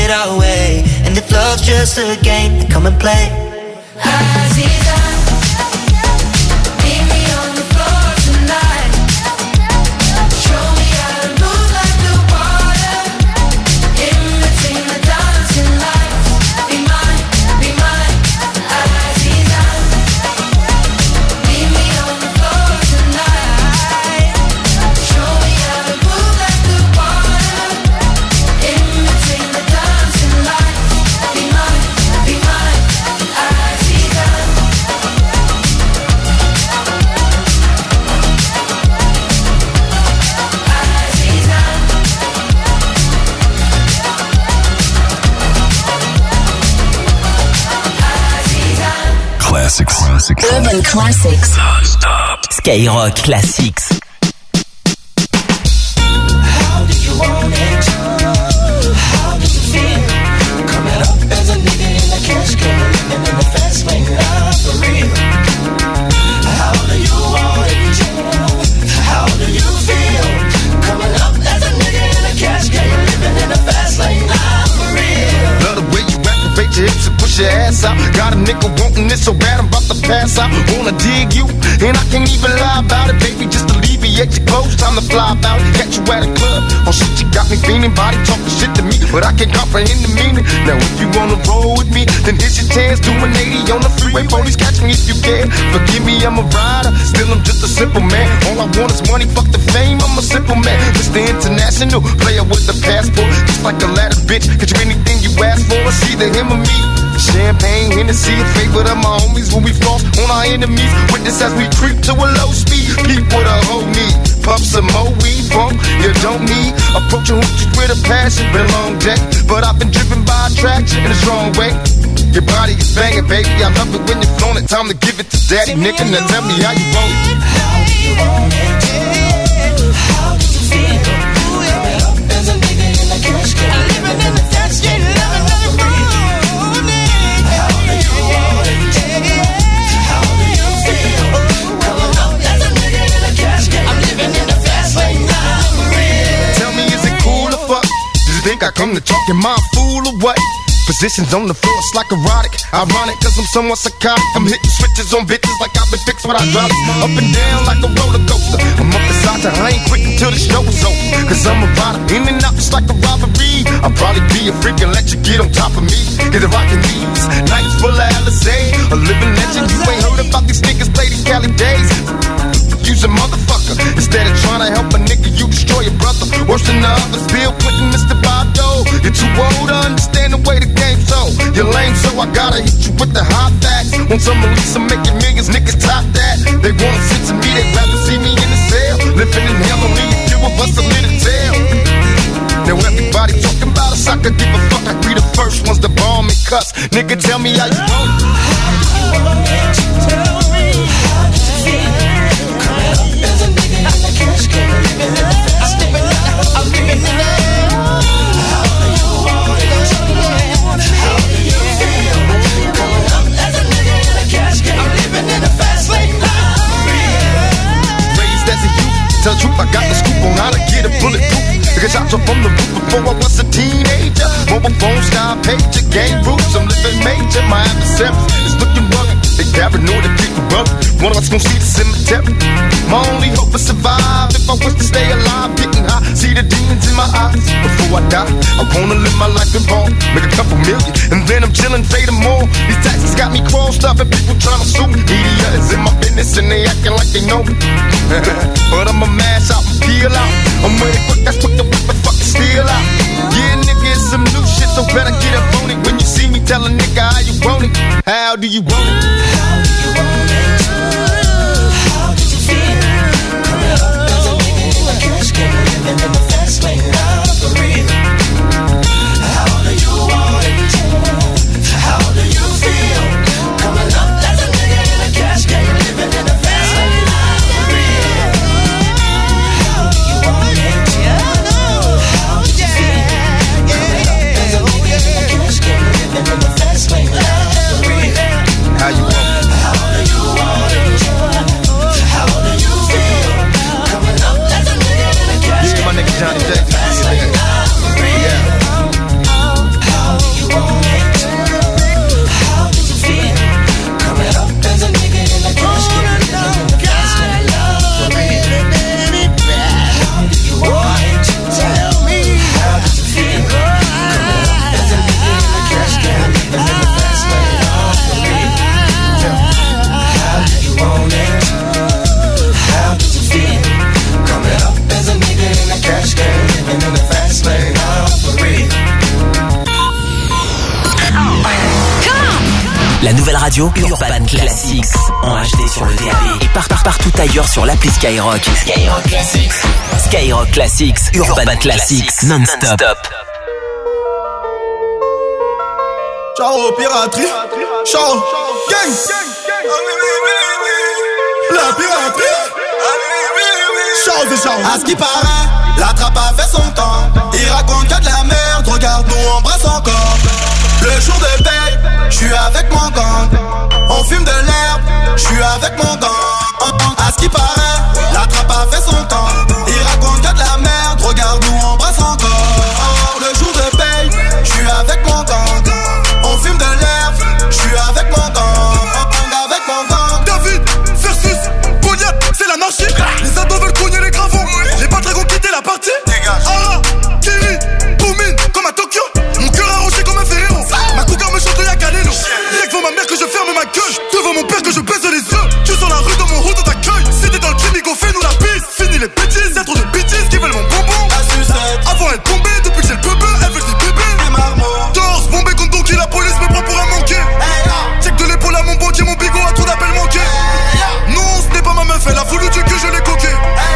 it our way. And if love's just a game, then come and play. Aziza, meet me on the floor tonight. Show me how to move like the water. In between the dancing lights. Be mine, Aziza. Meet me on the floor tonight. Show me how to move like the water. In between the dancing lights. Be mine, Aziza. Classics. Urban Classics. Non-stop. Skyrock Classics. How did you want it? How did you feel? Coming up as a nigga in the cash can, living in the fast lane, not for real. How do you want it? How do you feel? Coming up as a nigga in the cash can, living in the fast lane, not for real. Love the way you activate your hips and push your ass out. Got a nigga wanting this so bad I'm about to pass out. Wanna dig you, and I can't even lie about it, baby. Just alleviate your clothes, time to fly out. Catch you at a club, oh shit, you got me feeling. Body talking shit to me, but I can't comprehend the meaning. Now if you wanna roll with me, then here's your chance. Do an 80 on the freeway, police catch me if you can. Forgive me, I'm a rider, still I'm just a simple man. All I want is money, fuck the fame, I'm a simple man. Mr. International, player with a passport. Just like a ladder, bitch, get you anything you ask for. It's either him or me. Champagne, Hennessy, a favorite of my homies when we floss on our enemies. Witness as we creep to a low speed. Peep with a whole need. Puff some more weed from you don't need. Approaching hoochies with a passion, been a long day, but I've been driven by attraction in a strong way. Your body is banging, baby. I love it when you're flown it. Time to give it to daddy, nigga. Now tell me how you want it. How do you want it? How did you feel? Coming up as a nigga in the cash can, living in the fast lane, living in the morning. How do you want it? How do you feel? Coming up as a nigga in the cash can, I'm living in the fast lane, not for real. Tell me, is it cool or fuck? Do you think I come to talk in my fool or what? Positions on the floor, it's like erotic. Ironic, cause I'm somewhat psychotic. I'm hitting switches on bitches like I've been fixed with hydraulics. Up and down like a roller coaster. I'm up inside to I ain't quit until the show is over. Cause I'm a rider, in and out just like a robbery. I'll probably be a freak and let you get on top of me. Get a rockin' these nights full of Alizé. A living legend, you ain't heard about these niggas play these Cali days. Use a motherfucker. Instead of trying to help a nigga, you destroy your brother. Worse than the others, Bill Clinton, Mr. Bob Dole. You're too old to understand the way the game's so. You're lame, so I gotta hit you with the hot facts. Want some release, I'm making millions, niggas top that. They wanna sit to me, they'd rather see me in the cell. Living in hell, only a few of us are in the tail. Now everybody talking about us, I could give a fuck. I be the first ones to bomb and cuss. Nigga, tell me how you want it. How do you want it? Tell me, how do you feel? As a nigga in the cash can, living in the fast lane, I'm living in the. How do you want it? How do you feel? Coming up as a nigga in the cash can, I'm living in the fast lane, not for real. Raised as a youth, tell the truth, I got the scoop on how to get a bulletproof. Nigga shots up from the roof before I was a teenager. Mobile phone style pager, game roots, I'm living major. My adversaries is looking rugged. They paranoid and people rugged. One of us gon' see the cemetery. My only hope is survive. If I wish to stay alive, getting high, see the demons in my eyes. Before I die, I wanna live my life in ball, make a couple million, and then I'm chillin', fade them all. These taxes got me crossed up and people tryna sue me. Media is in my business and they acting like they know me. But I'ma mash out and peel out. I'm with it quick, that's quick to whip and fucking steal out. Yeah, nigga, it's some new shit, so better get up on it. When you see me, tell a nigga how you want it. How do you want it? How do you want it? How did you feel? Coming up as a nigga in the cash can, living in the fast lane, not for real. How do you want it? How do you feel? Coming up as a nigga in the cash can, living in the fast lane, not for real. How do you want it? How did you feel? Coming up as a nigga in the cash can, living in the fast lane, not for real. How you want it? How do you want it? How do you feel? Coming up as a nigga in the cash can, La nouvelle radio Urban Classics en HD sur le DAB et partout ailleurs sur l'appli Skyrock. Skyrock Classics. Skyrock Classics, Urban Classics, non-stop. Ciao piraterie, ciao gang. La piraterie, ciao. À ce qui paraît, la trappe a fait son temps. Il raconte que de la merde, regarde nous embrasse encore. Le jour de paye, j'suis avec mon gang. On fume de l'herbe, j'suis avec mon gang. À ce qui paraît, la trappe a fait son temps. Il raconte que de la merde, regarde nous embrasse encore. Le jour de paye, j'suis avec mon gang. On fume de l'herbe, j'suis avec mon gang. Avec mon gang. David versus Goliath, c'est l'anarchie. Les ados veulent cogner les gravons. Les patrons ont quitté la partie. Ara, Kiri, Boumine, comme à Tokyo. Mon cœur arrangé comme un ferrero. Ma cougar me chante de Yakalelo. Y'a devant ma mère que je ferme ma gueule. Devant mon père que je baisse les yeux. Tu sors la rue dans mon route, on t'accueille. Si t'es dans le crime, fais-nous la piste. Fini les bêtises, y'a trop de bêtises qui veulent mon bonbon. Avant elle tombée, depuis que j'ai le bébé, elle veut des bébés. Torse, bombé contre Donkey, la police me prend pour un manqué. Check de l'épaule à mon banquier, mon bigot a trop d'appels manqués. Non, ce n'est pas ma meuf, elle a voulu du que je l'ai coqué.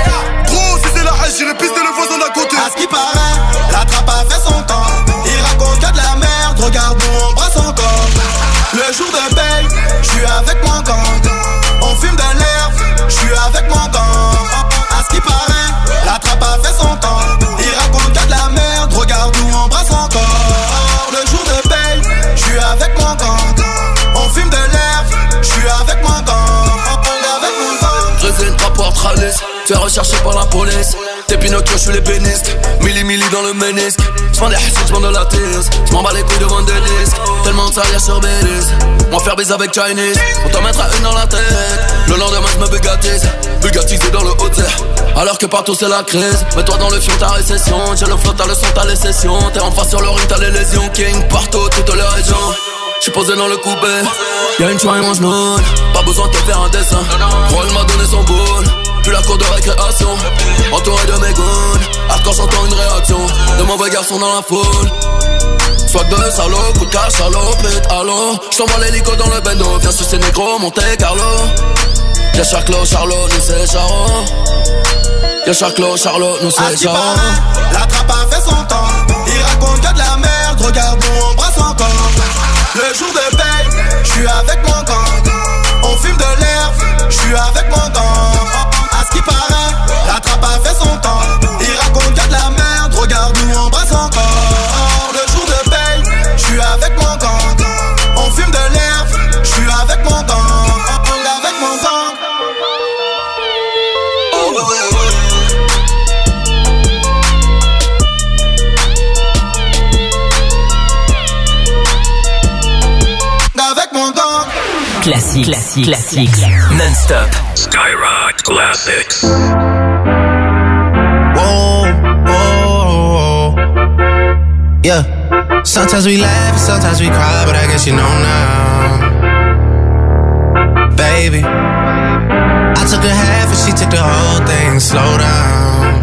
Gros, si c'est la hache, j'irai pister le voisin d'à côté. À ce qui paraît, la trappe a fait son temps. Il raconte que de la merde, regarde nous embrasse encore. Le jour de paye, j'suis avec mon gang. On fume de l'herbe, j'suis avec mon gang. À ce qui paraît, la trappe a fait son temps. Il raconte que de la merde, regarde nous embrasse encore. Le jour de paye, j'suis avec mon gang. On fume de l'herbe, j'suis avec mon gang. Avec mon gang. Résine, rapport, tralice, fais rechercher par la police. T'es Pinocchio, j'suis l'ébéniste. Milli dans le ménisque. J'vends des hassides, j'vends de la tise. J'm'en bats les couilles de vendre des disques. Tellement de salière sur Belize. M'en faire baiser avec Chinese. On t'en mettra une dans la tête. Le lendemain j'me bugatise dans le haut alors que partout c'est la crise. Mets-toi dans le fion, ta récession. J'ai le flot, t'as le son, t'as les sessions. T'es en face sur le ring, t'as les lésions. King partout, toutes les régions. J'suis posé dans le coupé. Y'a une choix et mange noun. Pas besoin de te faire un dessin. Roll m'a donné son boule. Puis la cour de récréation. Entouré de mes goons. Hardcore j'entends une réaction. De mauvais garçons dans la foule. Swag de salaud, coup de cash, salopette, allô. J't'envoie l'hélico dans le bendo. Viens sucer négro, Monte Carlo. Y'a Charclo, Charlot, nous c'est Charo. Y'a Charclo, Charlot, nous c'est Charo. La trappe a fait son temps. Il raconte que de la merde, regarde nous embrasse encore. Le jour de paye, j'suis avec mon gang. On fume de l'herbe, j'suis avec mon gang. À ce qui paraît, la trappe a fait son temps. Il raconte que de la merde, regarde nous embrasse encore. Le jour de paye, j'suis avec mon gang. On fume de l'herbe, j'suis avec mon gang. Avec mon gang. Avec mon gang. Classique, non-stop. Skyrock Classics. Whoa. Yeah. Sometimes we laugh and sometimes we cry, but I guess you know now. Baby, I took a half and she took the whole thing. Slow down.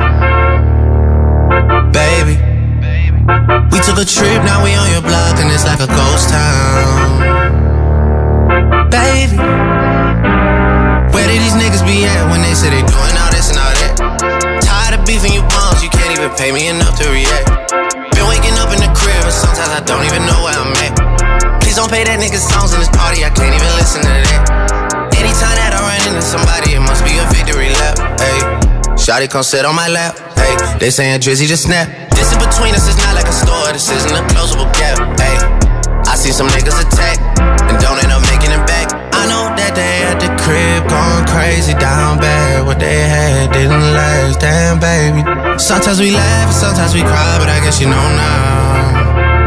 Baby, we took a trip, now we on your block and it's like a ghost town. Baby, where did these niggas be at when they say they doing all this and all that? Tired of beefing you bums, you can't even pay me enough to react. Been waking up in the crib and sometimes I don't even know where I'm at. Please don't play that nigga songs in this party, I can't even listen to that. Anytime that I run into somebody, it must be a victory lap. Hey, shawty come sit on my lap. Hey, they saying Drizzy just snap. This in between us is not like a store, this isn't a closable gap. Hey, I see some niggas attack and don't end up making it back. I know that they at the crib going crazy down bad. What they had didn't last, damn baby. Sometimes we laugh and sometimes we cry, but I guess you know now.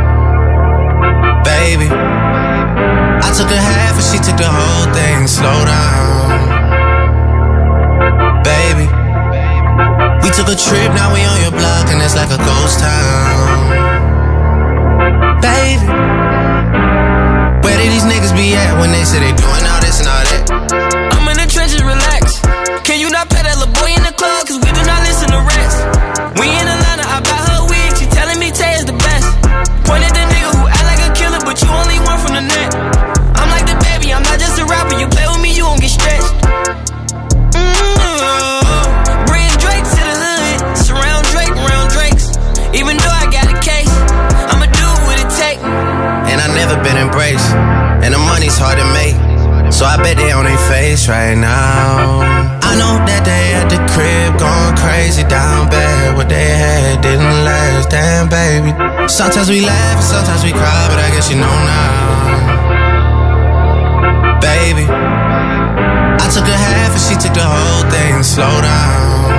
Baby, I took a half and she took the whole thing. Slow down. Baby, we took a trip, now we on your block and it's like a ghost town. Baby, where did these niggas be at when they say they doing all this and all that? I'm in the trenches, relax. Can you not pay that little boy in the club? Cause we do not listen to rest. We in Atlanta, I buy her wig. She telling me Tay is the best. Point at the nigga who act like a killer, but you only one from the net. I'm like the So I bet they on their face right now. I know that they at the crib going crazy down bad. What they had didn't last, damn baby. Sometimes we laugh and sometimes we cry, but I guess you know now. Baby, I took a half and she took the whole thing. Slow down,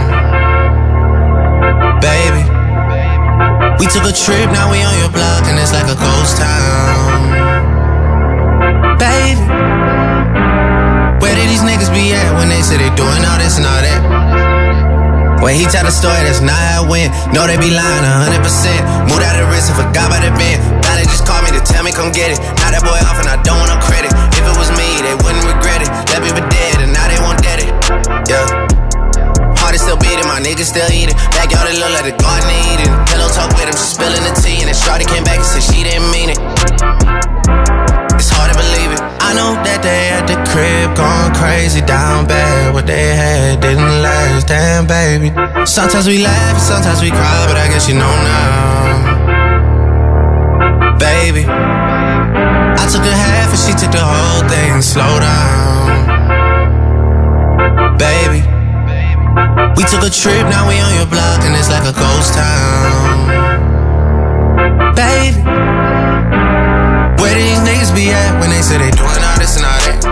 baby. We took a trip, now we on your block and it's like a ghost town. Baby, where did these niggas be at when they say they doing all this and all that? When he tell the story, that's not how it went. No, they be lying 100%. Moved out of the wrist and forgot about the bend. Now they just call me to tell me come get it. Now that boy off and I don't want no credit. If it was me, they wouldn't regret it. Left me for dead and now they won't dead it. Yeah. Heart is still beating, my niggas still eating. Backyard, it look like the garden they eating. Pillow talk with him, she spilling the tea. And then shorty came back and said she didn't mean it. It's hard to believe it. I know that they at the crib going crazy down bad. What they had didn't last, damn baby. Sometimes we laugh and sometimes we cry, but I guess you know now. Baby, I took a half and she took the whole thing. Slow down, baby. We took a trip, now we on your block and it's like a ghost town. Baby, where do these niggas be at when they say they doing all this and all that?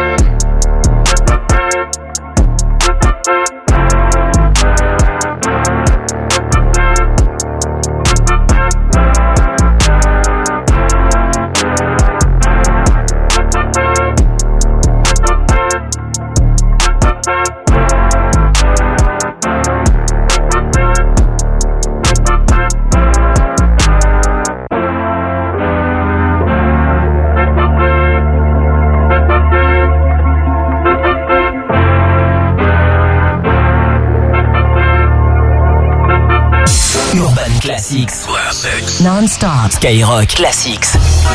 Classics. Non-stop. Skyrock Classics.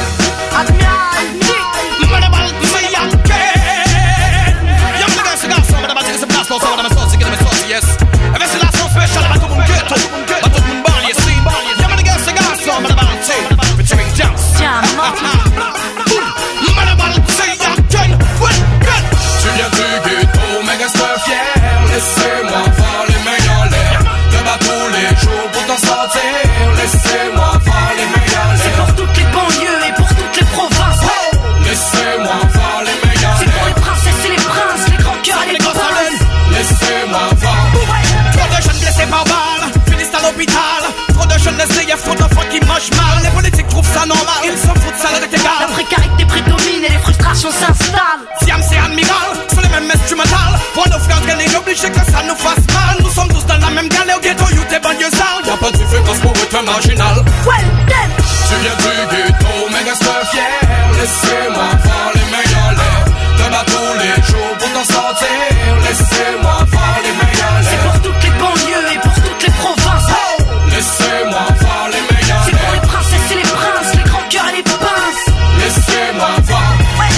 Laissez-moi voir les meilleurs l'air. Je bats tous les jours pour t'en sortir. Laissez-moi voir les meilleurs l'air. C'est pour toutes les banlieues et pour toutes les provinces. Oh, laissez-moi voir les meilleurs l'air. C'est pour les princesses et les princes, les grands cœurs et les princes. Laissez-moi voir. Trop de jeunes blessés par balle finissent à l'hôpital. Trop de jeunes laissés, y'a trop d'enfants qui mangent mal. Les politiques trouvent ça normal, ils s'en foutent, ça leur est égal. La précarité prédomine et les frustrations s'installent. Siam c'est admiral, sur les mêmes instrumentales. Pour nos frères gagner, obligé que ça nous fasse mal. Nous sommes tous dans la même galère, au ghetto, you t'es banlieusards. Y'a pas de différence pour être marginal. Well then, tu viens du ghetto, mais reste fier. Laissez-moi voir les meilleurs l'air. Te bats tous les jours pour t'en sortir. Laissez-moi voir les meilleurs l'air. C'est pour toutes les banlieues et pour toutes les provinces. Oh, laissez-moi voir les meilleurs l'air. C'est pour les princesses et les princes, les grands cœurs et les pinces. Laissez-moi voir.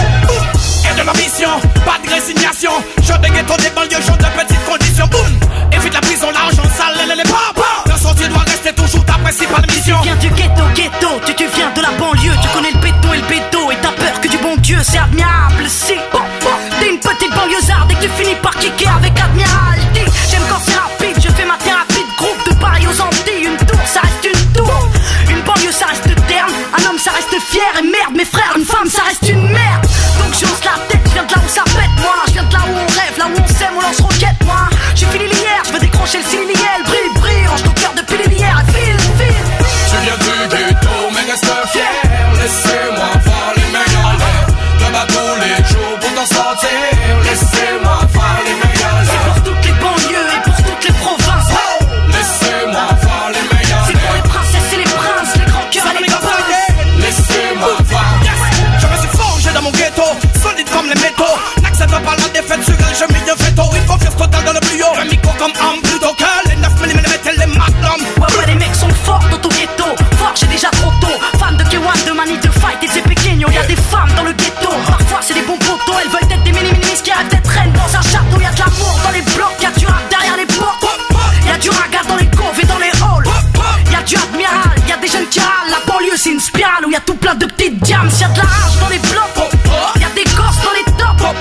Et de l'ambition, pas de résignation. Jeux de ghetto, des banlieues, jeux de petites conditions. Boum, évite la prison, l'argent sale, les papas. Le sentier doit rester toujours ta principale mission. Tu viens du ghetto, tu viens de la banlieue. Tu connais le béto et le béto. Et t'as peur que du bon Dieu, c'est admirable. Si t'es une petite banlieusarde et que tu finis par kicker avec Admiralty. J'aime quand c'est rapide, je fais ma thérapie de groupe. De Paris aux Antilles, une tour, ça reste une tour. Une banlieue, ça reste terne. Un homme, ça reste fier. Et merde, mes frères, une femme, ça reste une merde. Donc j'ose la tête, je viens de là où ça pète, moi. Je viens de là où on rêve, là où on s'aime, on lance roquette, moi. J'ai fini l'hier, je veux décrocher le ciliel. Brille, brille, range ton cœur depuis l'hier. File, file. Tu viens du ghetto, mais reste fier. Laissez-moi voir les meilleurs l'air. Te bats tous les jours pour t'en sortir. Laissez-moi voir les meilleurs l'air. C'est pour toutes les banlieues et pour toutes les provinces. Oh, laissez-moi voir les meilleurs l'air. C'est pour les princesses et les princes, les grands cœurs et les pinces. Laissez-moi voir. Je me suis forgé dans mon ghetto, solide comme les métaux. N'accepte pas la défaite sur elle, je mets un veto. Une confiance totale dans le plus haut. Le micro comme homme plutôt que les 9 mm et les magnums. Ouais, les mecs sont forts dans ton ghetto. Fort, j'ai déjà trop tôt. Fan de K1, de Mani, de Fight et de Pequeño. Y'a des femmes dans le ghetto. Parfois c'est des bons potos. Elles veulent être des mini-minimis qui rêvent d'être reines dans un château. Y'a de l'amour dans les blocs, y'a du rap derrière les portes. Y'a du raga dans les coves et dans les halls. Y'a du admiral, y'a des jeunes qui râlent. La banlieue c'est une spirale où y'a tout plein de petites diams. Y'a de la rage dans les blocs. Y'a des gosses dans les tops.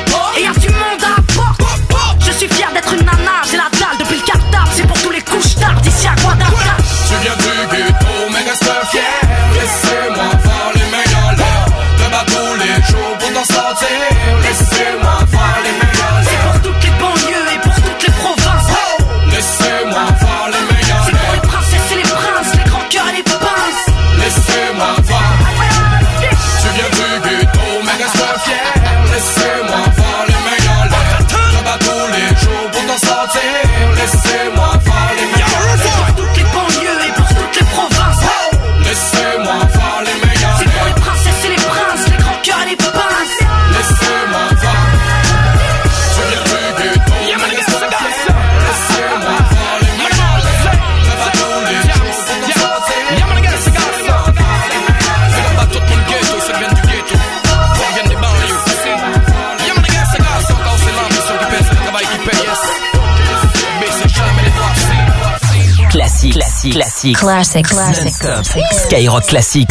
Classics. Non-stop. Skyrock Classics.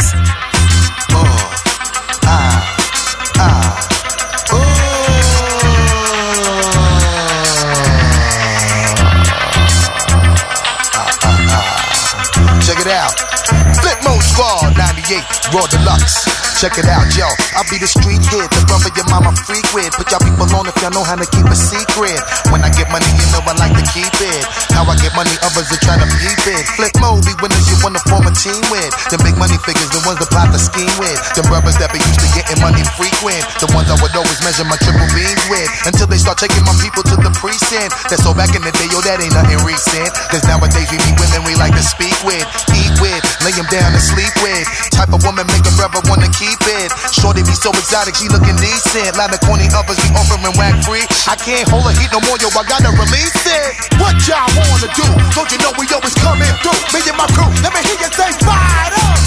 Check it out. Flip Mode Squad 98 Raw Deluxe. Check it out, yo. I'll be the street kid, the brother your mama freak with. Put y'all people on if y'all know how to keep a secret. When I get money, you know I like to keep it. How I get money, others are trying to peep it. Flip Mode, be winners you wanna form a team with. The big money figures, the ones that plot the scheme with. The brothers that be used to getting money frequent. The ones I would always measure my triple beams with. Until they start taking my people to the precinct. That's so back in the day, yo, that ain't nothing recent. Cause nowadays we meet women we like to speak with, eat with, lay them down and sleep with. Type of woman make a brother wanna keep it. Shorty be so exotic, she looking decent. Lot of corny others be offering whack free. I can't hold her heat no more, yo, I gotta release it. What y'all wanna do? Don't you know we always coming through? Me and my crew, let me hear you say fired up.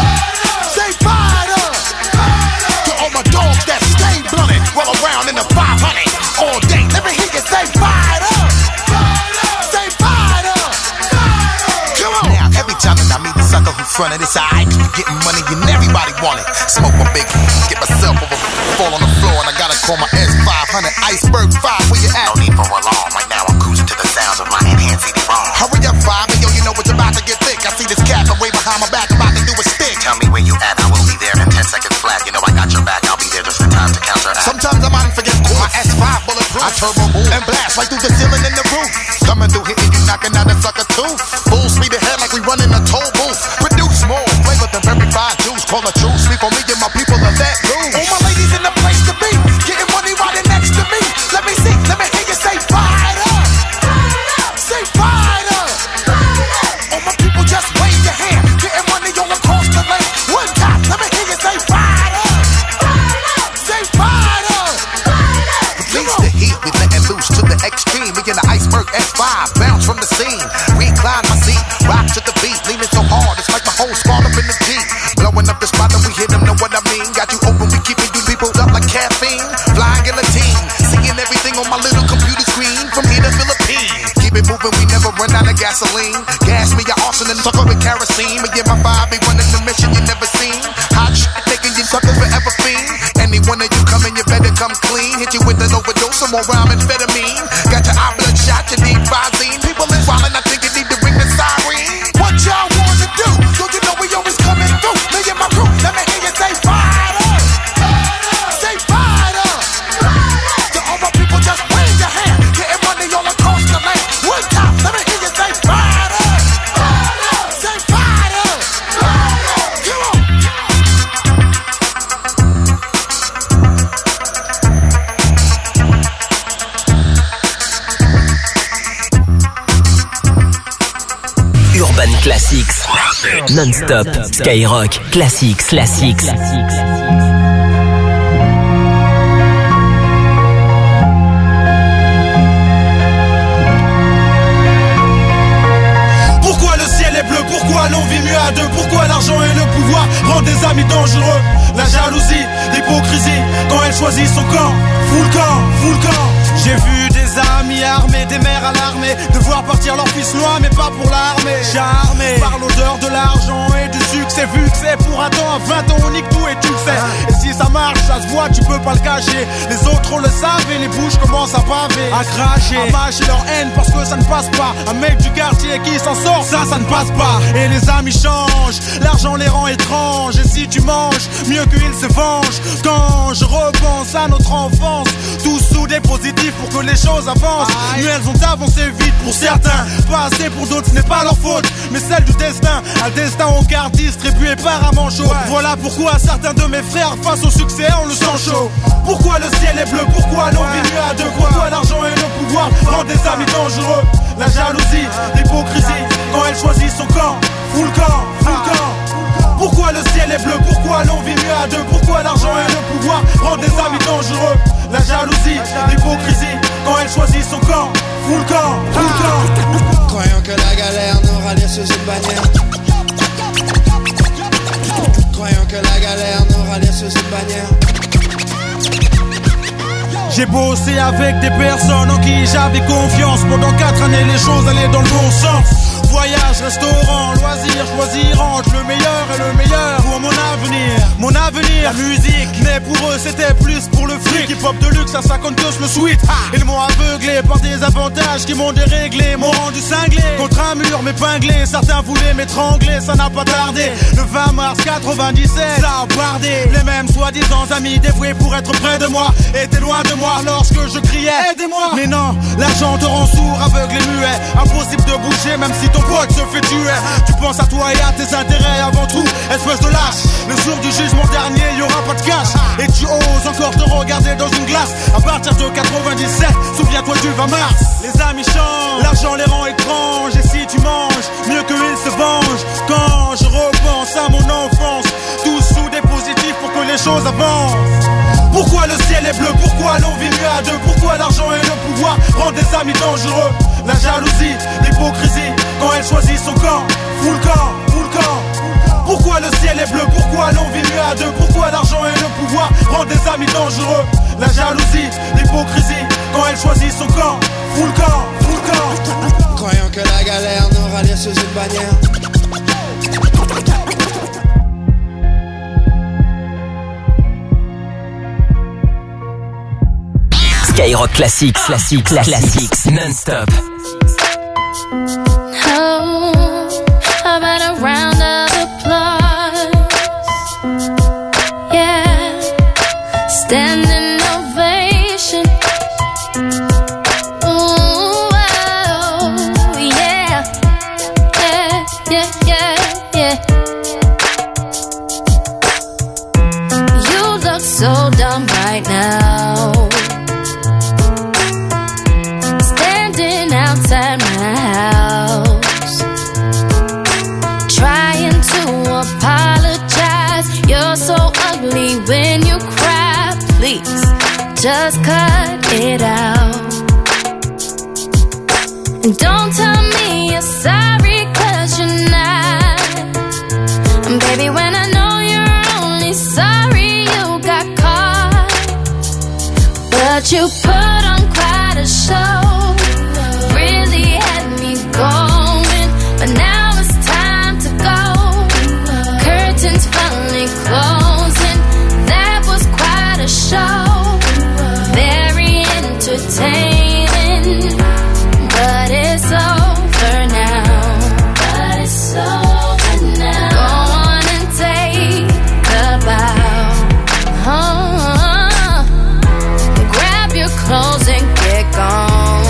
Say fired up. To all my dogs that stay blunted, roll around in the 500 all day. Let me hear you say fired up. Say fired up. Come on. Now every time that I meet a sucker who fronted, it's alright. Getting money and everybody want it. Smoke my big, get myself over, fall on the floor, and I gotta call my S500 Iceberg 5. Where you at? No need for alarm. Right now I'm cruising to the sounds of my enhanced CD-ROM. Hurry up, 5, and yo, you know it's about to get thick. I see this cat way behind my back, about to do a stick. Tell me where you at, I will be there in 10 seconds flat. You know I got your back, I'll be there just in time to counteract. Sometimes I might forget my S5 bulletproof. I turbo move and blast right through the ceiling and the roof. Coming through, hitting you, knocking out a sucker tooth. Full speed ahead like we running a toll booth. Produce more flavor than verified juice. Call a truce, sleep on me and my people are that loose. All my ladies in the place to be, getting money riding next to me. Let me see, let me hear you say fired up. Say fired up. All my people just wave your hand, getting money all across the land. One time, let me hear you say fired up. Say fired up. Release the heat, we letting loose to the extreme. We in the Iceberg S5, bounce from the scene. Recline my seat, rock to the beat, leaning so hard, it's like my whole squad up in the Jeep. Blowing up the spot and we hit them, know what I mean. Got you open, we keeping you people up like caffeine. Flying guillotine, seeing everything on my little computer screen. From here to Philippines, keep it moving, we never run out of gasoline. Gas me, your arson and sucker with kerosene. Me and my 5 be running the mission you never seen. Hot shit, taking you suckers forever fiend. Any one of you coming, you better come clean. Hit you with an overdose, some more rhyme amphetamine. Got your eye bloodshot, you need Visine. People is wildin', I think you need to ring the siren. What y'all wanna do? Don't you know we always coming through? Me and my crew, let me hear you say fired up. Say fired up. To all my people, just wave your hand, getting money all across the land. One time, let me hear you say fired up. Say fired up. Come on. Urban Classics. Non-stop. Skyrock Classics. Pourquoi le ciel est bleu? Pourquoi l'on vit mieux à deux? Pourquoi l'argent et le pouvoir rendent des amis dangereux? La jalousie, l'hypocrisie, quand elle choisit son camp. Full camp. J'ai vu des amis armés, des mères à l'armée, devoir partir leur fils loin mais pas pour l'armée. Charmé par l'odeur de l'argent et du succès, vu que c'est pour un temps, à 20 ans on nique tout et tu le sais. Et si ça marche, ça se voit, tu peux pas le cacher. Les autres le savent et les bouches commencent à paver, à cracher, à mâcher leur haine parce que ça ne passe pas. Un mec du quartier qui s'en sort, ça ne passe pas. Et les amis changent, l'argent les rend étranges. Et si tu manges, mieux qu'ils se vengent. Quand je repense à notre enfance, tous soudés positifs pour que les choses avancent. Mais elles ont avancé vite pour certains, pas assez pour d'autres, ce n'est pas leur faute, mais celle du destin. Un destin en carte distribué par un manchot. Voilà pourquoi certains de mes frères face au succès on le sent chaud. Pourquoi le ciel est bleu? Pourquoi l'on vit mieux à deux? Pourquoi l'argent et le pouvoir rendent des amis dangereux? La jalousie, l'hypocrisie, quand elle choisit son camp. Full camp. Pourquoi le ciel est bleu? Pourquoi l'on vit mieux à deux? Pourquoi l'argent et le pouvoir rendent des amis dangereux? La jalousie, l'hypocrisie, quand elle choisit son camp. Full camp. Croyant que la galère nous rallie sous une bannière. Croyant que la galère nous rallie sous une bannière. J'ai bossé avec des personnes en qui j'avais confiance. Pendant 4 années les choses allaient dans le bon sens. Voyage, restaurant, loisirs, choisir entre le meilleur et le meilleur pour mon avenir. Mon avenir, la musique, mais pour eux c'était plus pour le fric. Hip-hop de luxe à 50 gosses le sweat. Ils m'ont aveuglé par des avantages qui m'ont déréglé, m'ont rendu cinglé. Contre un mur m'épinglé, certains voulaient m'étrangler, ça n'a pas tardé. Le 20 mars 97, ça a bardé. Les mêmes soi-disant amis dévoués pour être près de moi étaient loin de moi lorsque je criais aidez-moi. Mais non, l'argent te rend sourd, aveugle et muet. Impossible de bouger même si ton pote se fait tuer. Tu penses à toi et à tes intérêts avant tout, espèce de lâche. Le jour du jugement dernier, y aura pas de cash. Et tu oses encore te regarder dans une glace. À partir de 97, souviens-toi du 20 mars. Les amis changent, l'argent les rend étranges. Et si tu manges, mieux qu'ils se vengent. Quand je repense à mon enfance, tout sous des positifs pour que les choses avancent. Pourquoi le ciel est bleu, pourquoi l'on vit mieux à deux, pourquoi l'argent et le pouvoir rendent des amis dangereux. La jalousie, l'hypocrisie, quand elle choisit son camp, full camp, full camp. Pourquoi le ciel est bleu, pourquoi l'on vit mieux à deux, pourquoi l'argent et le pouvoir rendent des amis dangereux. La jalousie, l'hypocrisie, quand elle choisit son camp, full camp, full camp. Croyant que la galère nous rallie sous une bannière. Skyrock Classics, classics, non-stop. Oh, about a round of applause. Yeah, standing ovation. Ooh, oh, yeah, yeah. You look so dumb right now. Outside my house, trying to apologize. You're so ugly when you cry. Please, just cut it out. And don't tell me you're sorry, 'cause you're not. And baby, when I know you're only sorry you got caught. But you put on quite a show. Really had me going, but now it's time to go. Curtains finally closing. That was quite a show. Very entertaining, but it's over now. But it's over now. Go on and take a bow. Grab your clothes and get gone.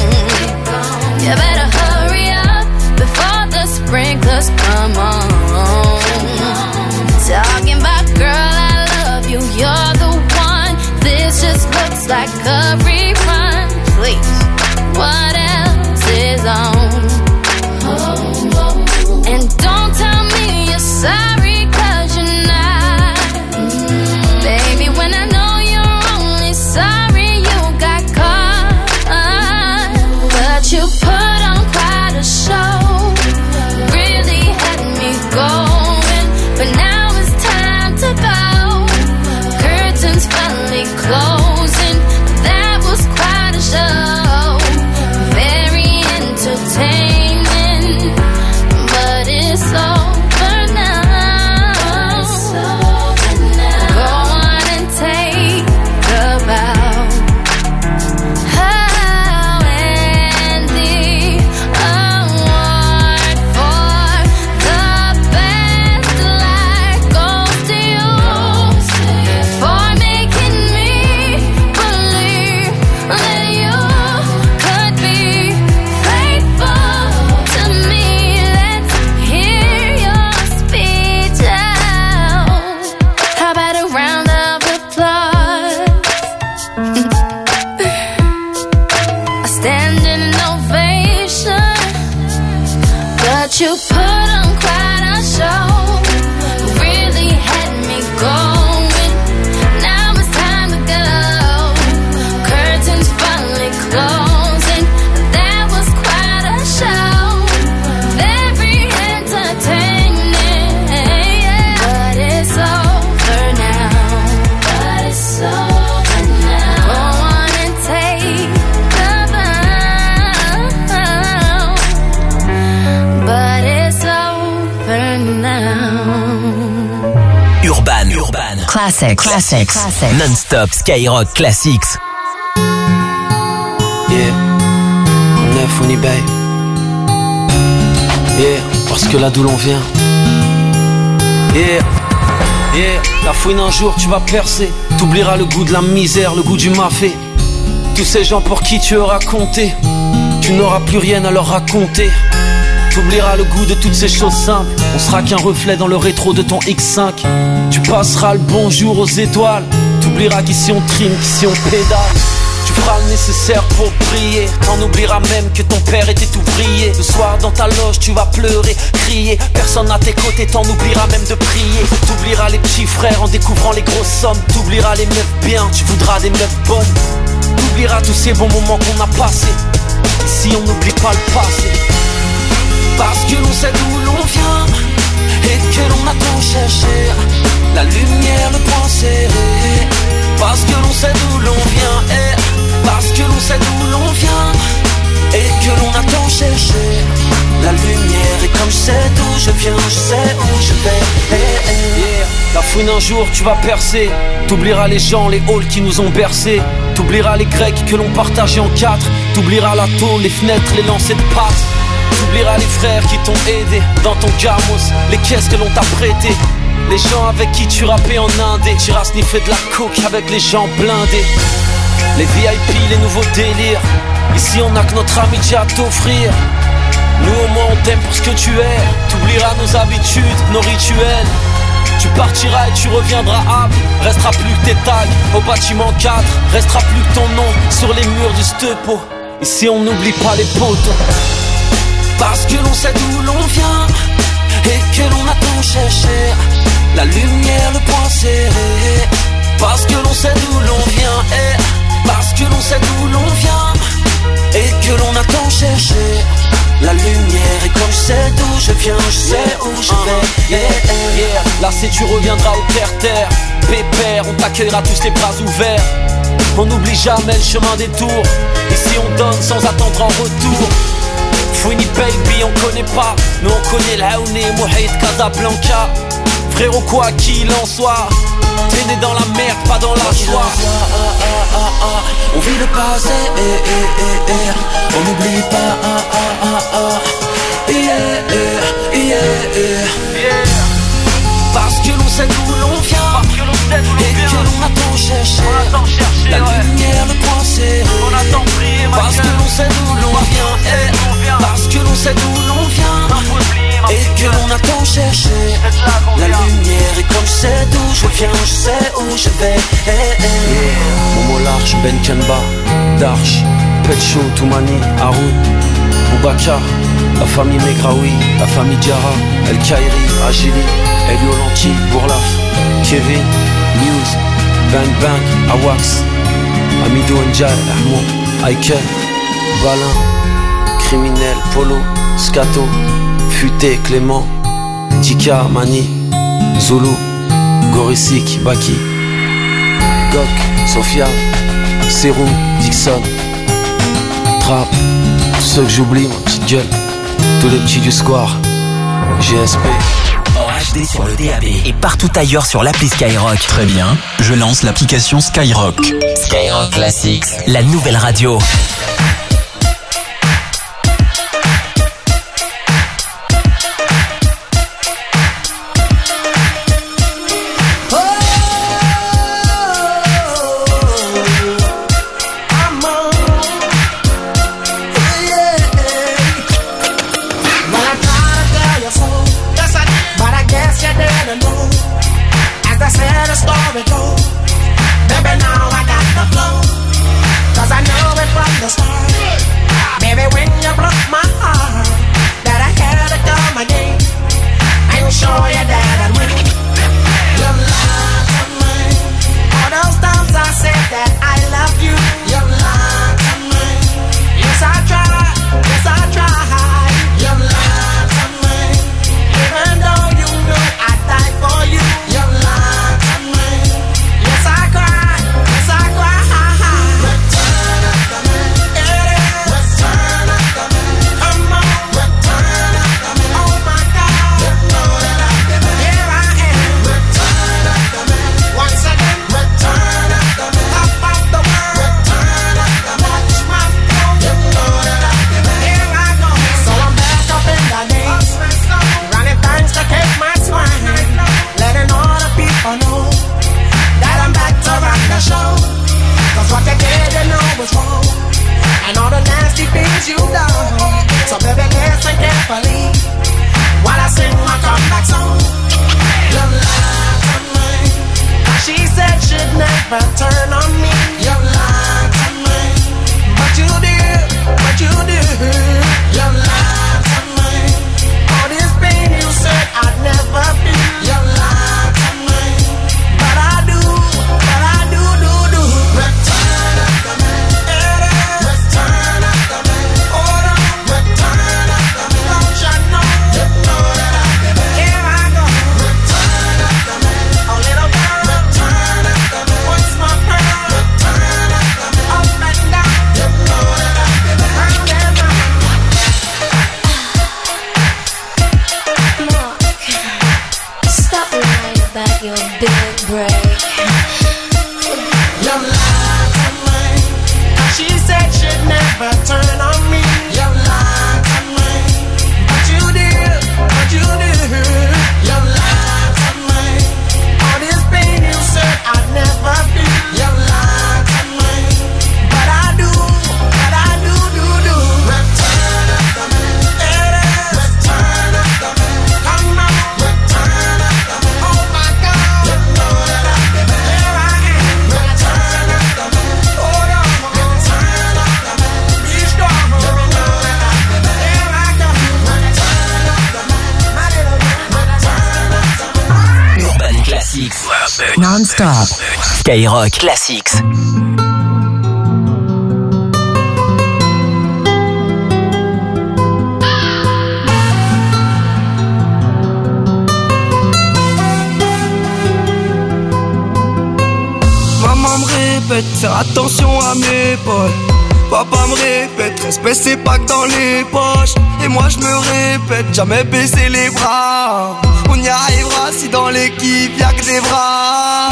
Classics. Non-stop Skyrock Classics. Yeah, on est funny babe. Yeah, parce que là d'où l'on vient. Yeah, la fouine un jour tu vas percer. T'oublieras le goût de la misère, le goût du mafé. Tous ces gens pour qui tu auras compté, tu n'auras plus rien à leur raconter. T'oublieras le goût de toutes ces choses simples. On sera qu'un reflet dans le rétro de ton X5. Tu passeras le bonjour aux étoiles. T'oublieras qu'ici on trime, qu'ici on pédale. Tu feras le nécessaire pour prier. T'en oublieras même que ton père était ouvrier. Le soir dans ta loge tu vas pleurer, crier. Personne à tes côtés, t'en oublieras même de prier. T'oublieras les petits frères en découvrant les grosses sommes. T'oublieras les meufs bien, tu voudras des meufs bonnes. T'oublieras tous ces bons moments qu'on a passés. Ici on n'oublie pas le passé. Parce que l'on sait d'où l'on vient et que l'on a tant cherché la lumière, le point serré. Parce que l'on sait d'où l'on vient et parce que l'on sait d'où l'on vient et que l'on a tant cherché la lumière. Et comme je sais d'où je viens, je sais où je vais. Yeah. La fouine un jour tu vas percer. T'oublieras les gens, les halls qui nous ont bercés. T'oublieras les grecs que l'on partageait en quatre. T'oublieras la tôle, les fenêtres, les lancers de pâtes. T'oublieras les frères qui t'ont aidé dans ton gamos, les caisses que l'on t'a prêtées, les gens avec qui tu rappais en indé. T'iras sniffer de la coke avec les gens blindés. Les VIP, les nouveaux délires. Ici on a que notre amitié à t'offrir. Nous au moins on t'aime pour ce que tu es. T'oublieras nos habitudes, nos rituels. Tu partiras et tu reviendras âme. Restera plus que tes tags au bâtiment 4. Restera plus que ton nom sur les murs du stepo. Ici on n'oublie pas les potes. Parce que l'on sait d'où l'on vient et que l'on a tant cherché la lumière, le point serré. Parce que l'on sait d'où l'on vient et parce que l'on sait d'où l'on vient et que l'on a tant cherché la lumière. Et comme je sais d'où je viens, je sais où je vais. Yeah. Là c'est tu reviendras au terre-terre. Pépère, on t'accueillera tous les bras ouverts. On n'oublie jamais le chemin des tours. Ici on donne sans attendre en retour. Fouini baby, on connaît pas, mais on connaît l'Aouné, Mohaïd, Casablanca. Frérot, quoi qu'il en soit, t'es né dans la merde, pas dans la joie. On vit le passé, on n'oublie pas. Parce que l'on sait d'où l'on vient et que l'on a tant cherché la lumière, le point serré. Parce que l'on sait d'où l'on vient et parce que l'on sait d'où l'on vient et que l'on a tant cherché la lumière. Et comme je sais d'où je viens, je sais où je vais. Momo Large, Ben Kenba, Darch, Petcho, Toumani, Haroun, Boubacar, la famille Megraoui, la famille Diarra, El Kairi, Agili, Elio Lanti, Bourlaf, Kevin, News, Bang Bang, Awax, Amido Njai, Ahmo, Aiken, Balin, Criminel, Polo, Scato, Futé, Clément, Tika, Mani, Zulu, Gorissik, Baki, Gok, Sofia, Serou, Dixon, Trap, tous ceux que j'oublie, ma petite gueule, tous les petits du square, GSP. En HD sur le DAB et partout ailleurs sur l'appli Skyrock. Très bien, je lance l'application Skyrock. Skyrock Classics, la nouvelle radio. Baby, now I got the flow. 'Cause I know it from the never turn on me. You lied to me, but you did, you lied to me. All this pain you said I'd never feel. You lied to me, but I do. Return after me, return after me. Hold on, return after me. Don't you know that I can be? Here I go. Return after me, oh little girl. Return after me, what's my prayer? Return after me, up and down. You know that I can be. Mark, stop lying about your big break. You lied to me. She said she'd never turn on me. You lied to me, but you did. You lied to me. All this pain you said I'd never feel. You lied to me, but I do. Return after me, return after me. Come on, return after me. Oh my God, you know that I can be. Here I am. Return after me. Hold on, return after me. Be strong, you know that I can be. Here I go. Return after me, my little girl. Return after me. Urban Classics. Non-stop. Skyrock Classics. Maman me répète, faire attention à mes potes. Papa me répète, respect c'est pas que dans les poches. Et moi je me répète, jamais baisser les bras. On y arrivera si dans l'équipe y'a que des bras.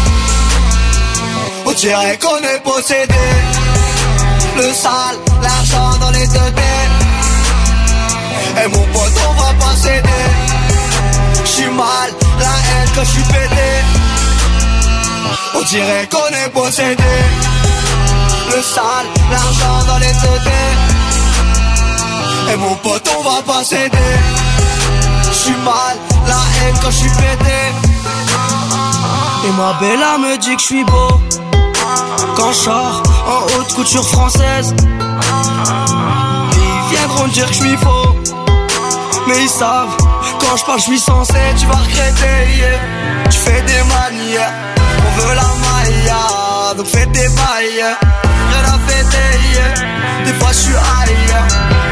On dirait qu'on est possédé. Le sale, l'argent dans les deux têtes. Et mon pote on va pas céder. J'suis mal, la haine quand j'suis pété. On dirait qu'on est possédé. Le sale, l'argent dans les deux têtes. Et mon pote on va pas céder. J'suis mal, la haine quand j'suis pété. Et ma bella me dit que j'suis beau quand j'sors en haute couture française. Et ils viendront dire que j'suis faux, mais ils savent, quand j'parle j'suis censé. Tu vas regretter, yeah. Tu fais des manières, on veut la maille, donc fais tes bails. Rien à fêter, yeah. Des fois j'suis high,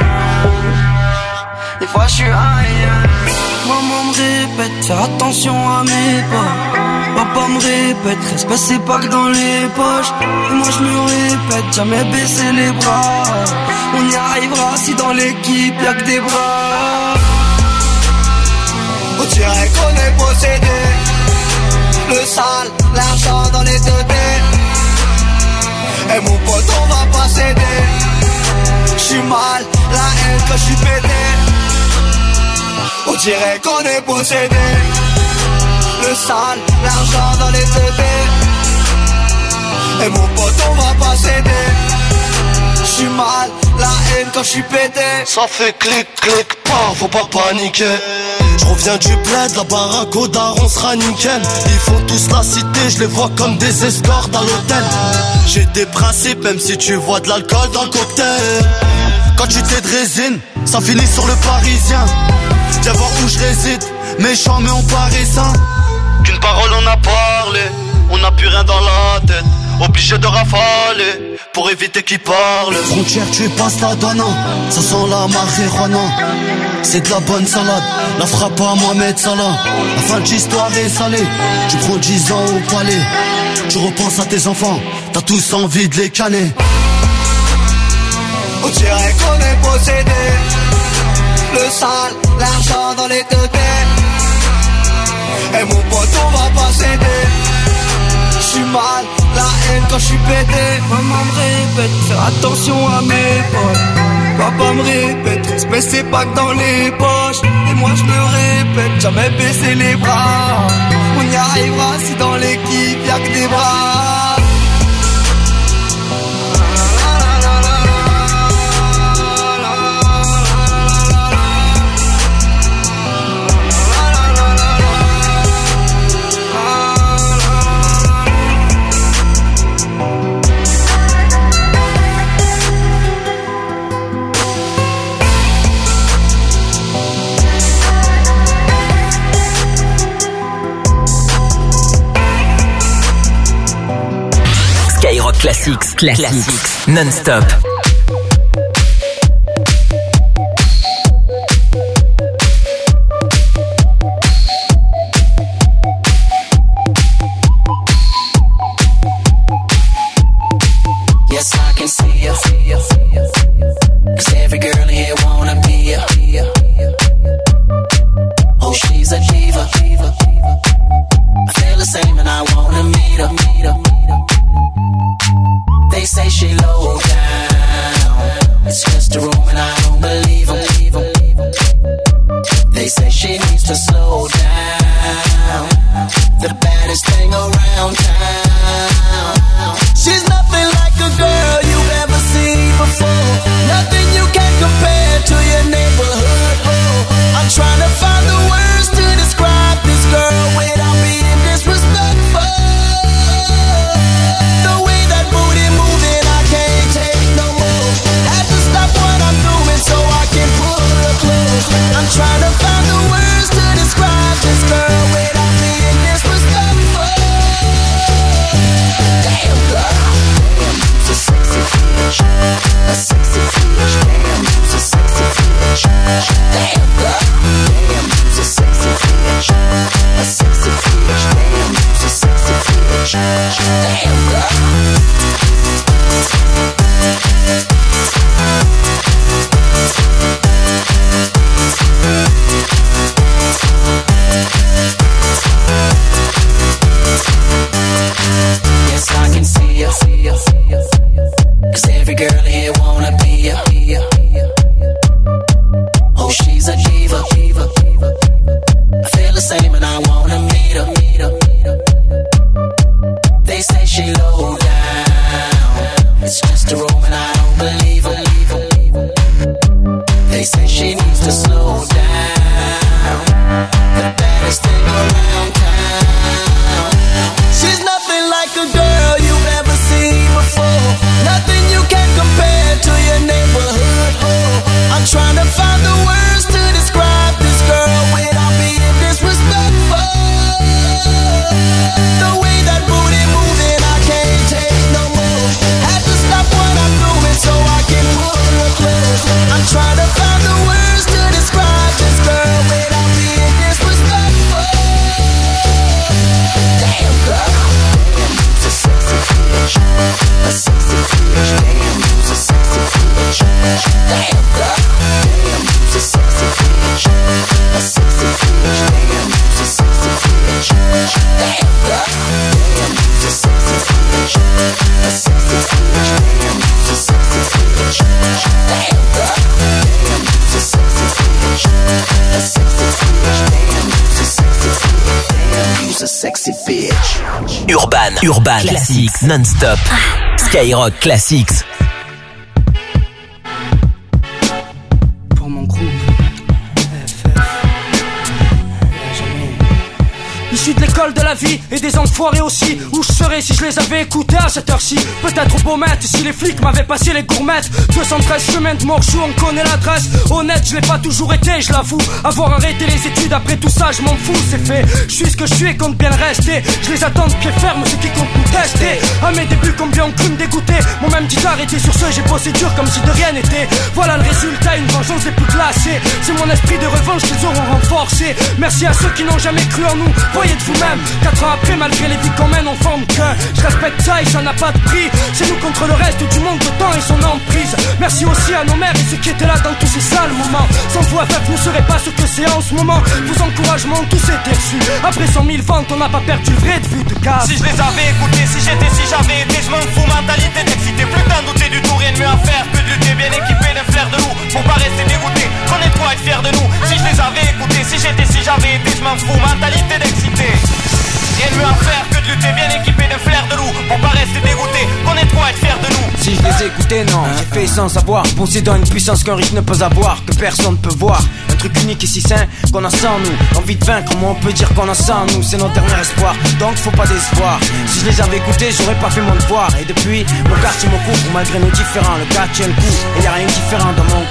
des fois j'suis high. Maman me répète, fais attention à mes pas. Papa me répète, respect c'est pas que dans les poches. Et moi je me répète, jamais baisser les bras. On y arrivera si dans l'équipe y'a que des bras. On dirait qu'on est possédé. Le sale, l'argent dans les deux têtes. Et mon pote on va pas céder. J'suis mal, la haine quand j'suis pété. On dirait qu'on est possédé. Le sale, l'argent dans les deux têtes. Et mon pote on va pas céder. J'suis mal, la haine quand j'suis pété. Ça fait clic clic pas, faut pas paniquer. J'reviens du bled, la baraque au daron sera nickel. Ils font tous la cité, je les vois comme des escortes à l'hôtel. J'ai des principes même si tu vois de l'alcool dans le cocktail. Quand tu t'es de résine, ça finit sur le parisien. Viens voir où je réside, méchant mais on paraît sain. Qu'une parole on a parlé, on n'a plus rien dans la tête. Obligé de rafaler, pour éviter qu'ils parlent. Frontière tu passes la douane, ça sent la marijuana. C'est de la bonne salade, la frappe à Mohamed Salah. La fin de l'histoire est salée, tu prends 10 ans au palais. Tu repenses à tes enfants, t'as tous envie de les canner. On dirait qu'on est possédé. Le sale, l'argent dans les deux têtes. Et mon pote on va pas céder. J'suis mal, la haine quand j'suis pété. Maman me répète, faire attention à mes potes. Papa me répète, respect c'est pas que dans les poches. Et moi je me répète, jamais baisser les bras. On y arrivera si dans l'équipe y'a que des bras. Classics. Non-stop. Yes, I can see ya. 'Cause every girl here wanna be ya. Oh, she's a diva. I feel the same and I wanna meet her. They say she low down. It's just a room and I don't believe them. They say she needs to slow down. The baddest thing around town. She's nothing like a girl you've ever seen before. Nothing you can compare to your neighborhood. Oh, I'm trying to find the words to describe this girl without being disrespectful. The way that booty moving, I can't take no more. Had to stop what I'm doing so I can pull her close. I'm trying to find the words to describe this girl without being disrespectful. Damn girl, damn, you's a sexy bitch, a sexy bitch. Damn, you's a sexy bitch. Damn girl, damn, you's a sexy bitch, a sexy bitch. Damn, you's a sexy bitch. Damn girl. Yes, I can see ya. 'Cause every girl here wanna be ya. Oh, she's a diva. I feel the same and I wanna meet her. They say she low down. It's just a room and I don't believe them. They say she needs to slow down. The baddest thing around town. She's nothing like a girl you've ever seen before. Nothing you can compare to your neighborhood. Oh, I'm trying to find the words to describe this girl without being disrespectful. The way that booty moving, I can't take no more. Had to stop what I'm doing so I can pull her close. I'm trying to find the words to describe this girl without being disrespectful. Damn girl, damn, you's a sexy bitch, a sexy bitch. Damn, you's a sexy bitch. Damn girl, damn, you's a sexy bitch, a sexy bitch. Damn, you's a sexy bitch. Damn girl, damn, you's a sexy bitch, a sexy bitch. Damn, you's a sexy bitch. Damn girl, damn, you's a sexy bitch, a sexy bitch. Damn, you's a sexy bitch. Damn, you's a sexy bitch. Urban Classics non-stop. Skyrock Classics. Pour mon groupe issu de l'école de la vie et des enfoirés aussi. Où je serais si je les avais écoutés à cette heure-ci? Peut-être au Beaumette si les flics m'avaient passé les gourmettes. 213 chemin de Morchou, on connaît l'adresse. Honnête, je l'ai pas toujours été, je l'avoue. Avoir arrêté les études après tout ça, je m'en fous, c'est fait. Je suis ce que je suis et compte bien le rester. Je les attends de pied ferme, ceux qui comptent nous tester. À mes débuts, combien ont cru me dégoûter. Mon même dit arrêté sur ce, j'ai bossé dur comme si de rien n'était. Voilà le résultat, une vengeance des plus classées. C'est mon esprit de revanche qu'ils auront renforcé. Merci à ceux qui n'ont jamais cru en nous. Voyez de vous-même, 4 ans après, malgré les vies qu'on mène, on forme qu'un. Je respecte ça et ça n'a pas de prix. C'est nous contre le reste du monde, le temps et son emprise. Merci aussi à nos mères et ceux qui étaient là dans tous ces sales moments. Sans vous, FF ne serait pas ce que c'est en ce moment. Vos encouragements, tous étaient reçus. Après 100 000 ventes, on n'a pas perdu le vrai de vue de cave. Si je les avais écoutés, si j'avais été, je m'en fous, mentalité d'excité. Plus d'un douter du tout, rien de mieux à faire que de lutter bien équipé d'un flair de loup. Pour pas rester dégoûté, qu'on est trop à être fier de nous. Si je les avais écoutés, si j'avais été, je m'en fous, mentalité d'excité. Rien de mieux à faire que de lutter bien équipé d'un flair de loup. Pour pas rester dégoûté, qu'on est trop à être fier de nous. Si je les écoutais, non, j'ai fait sans savoir. Possédant une puissance qu'un riche ne peut avoir, que personne ne peut voir. Un truc unique et si sain qu'on a ça en nous. Envie de vaincre, comment on peut dire qu'on a ça en nous? C'est notre dernier espoir, donc faut pas d'espoir. Si je les avais écoutés, j'aurais pas fait mon devoir. Et depuis, mon quartier me couvre, malgré nos différents. Le gars tient le coup, et y a rien de différent dans mon crew.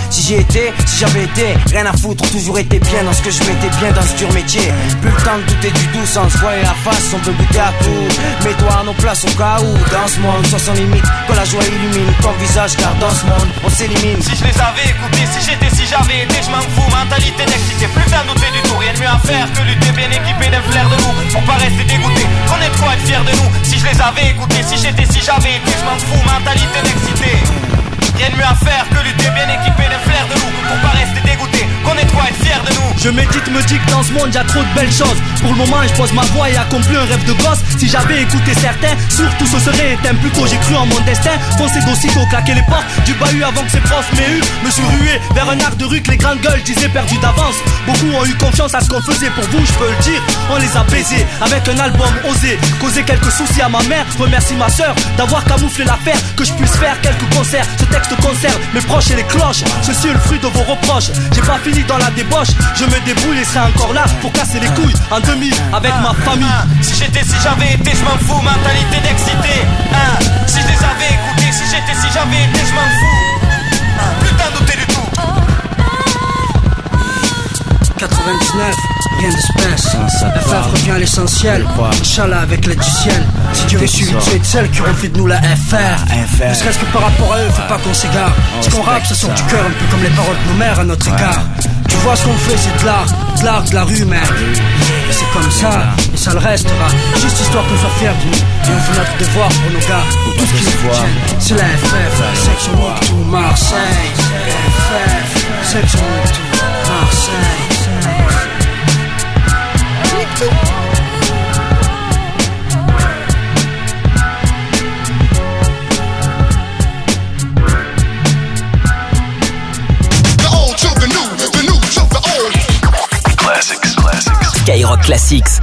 si j'y étais, si j'avais été, rien à foutre, toujours été bien dans ce que je m'étais bien dans ce dur métier. Plus le temps de douter du doux sans se voiler la face, on peut goûter à tout. Mets-toi à nos places au cas où, dans ce monde, sans limite, que la joie illumine ton visage, car dans ce monde, on s'élimine. Si je les avais écoutés, si j'étais, si j'avais été, je m'en fous, mentalité d'excité, plus besoin de douter du tout, rien de mieux à faire que lutter bien équipé d'un flair de loup, pour pas rester dégoûté, connaître quoi être fier de nous. Si je les avais écoutés, si j'étais, si j'avais été, je m'en fous, mentalité d'excité. Rien de mieux à faire que lutter bien équipé d'un flair de loup, pour pas rester dégoûté, connaître quoi être fier de nous. Je médite, me dis que dans ce monde y'a trop de belles choses. Pour le moment je pose ma voix et accomplis un rêve de gosse. Si j'avais écouté certains, surtout ce serait éteint. Plutôt j'ai cru en mon destin, foncé d'aussitôt, claquer les portes du bahut avant que ses profs m'aient eu. Me suis rué vers un art de rue que les grandes gueules disaient perdu d'avance. Beaucoup ont eu confiance à ce qu'on faisait pour vous, je peux le dire. On les a baisés avec un album osé, causé quelques soucis à ma mère. Remercie ma soeur d'avoir camouflé l'affaire, que je puisse faire quelques concerts. Ce texte concerne mes proches et les cloches. Ceci est le fruit de vos reproches. J'ai pas fini dans la débauche, je me débrouille et serai encore là pour casser les couilles en 2000 avec ma famille. Si j'étais, si j'avais été, je m'en fous, mentalité d'excité. Si je les avais écoutés, si j'étais, si j'avais été, je m'en fous. Plus t'en douter du tout. 99, rien d'espèce. FF revient à l'essentiel. Inch'Allah avec l'aide du ciel. Si Dieu veut suivre tu es de celles qui auront fait de nous la FR. Ne serait-ce que par rapport à eux, faut pas qu'on s'égare. Ce qu'on rappe, ça sort du cœur, un peu comme les paroles de nos mères à notre égard. Tu vois ce qu'on fait, c'est de l'art de la rue, merde. Et c'est comme ça, et ça le restera. Juste histoire qu'on soit fiers de nous. Et on fait notre devoir pour nos gars, pour tout ce qui nous tient. C'est la FF, section tout Marseille. FF, section tout Marseille. Skyrock Classics.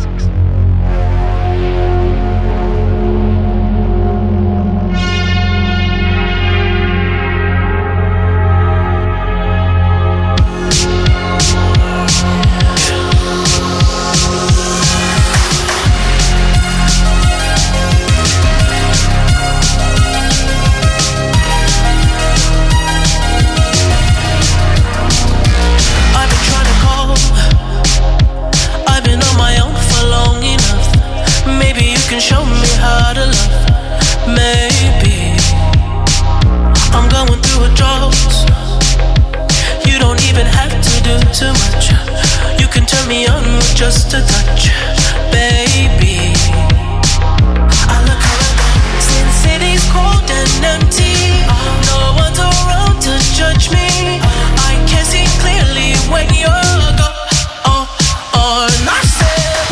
Just a touch, baby. I look around since city's cold and empty. No one's around to judge me. I can see clearly when you're gone. And I said,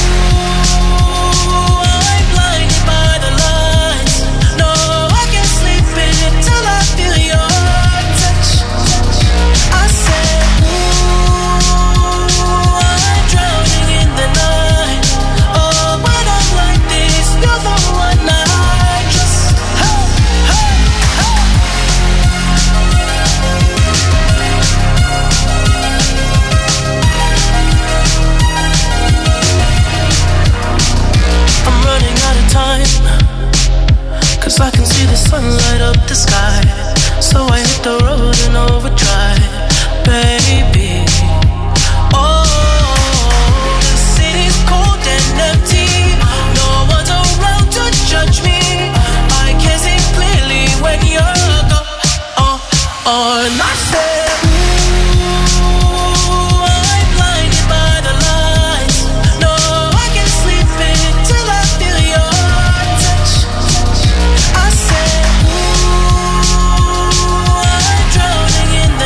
ooh, I'm blinded by the lights. No, I can't sleep until I feel your touch. I said, I can see the sun light up the sky, so I hit the road in overdrive, baby. Oh, the city's cold and empty. No one's around to judge me. I can see clearly when you're gone. And I said, ooh, I'm blinded by the lights. No, I can't sleep until I feel your touch. I said, ooh, I'm drowning in the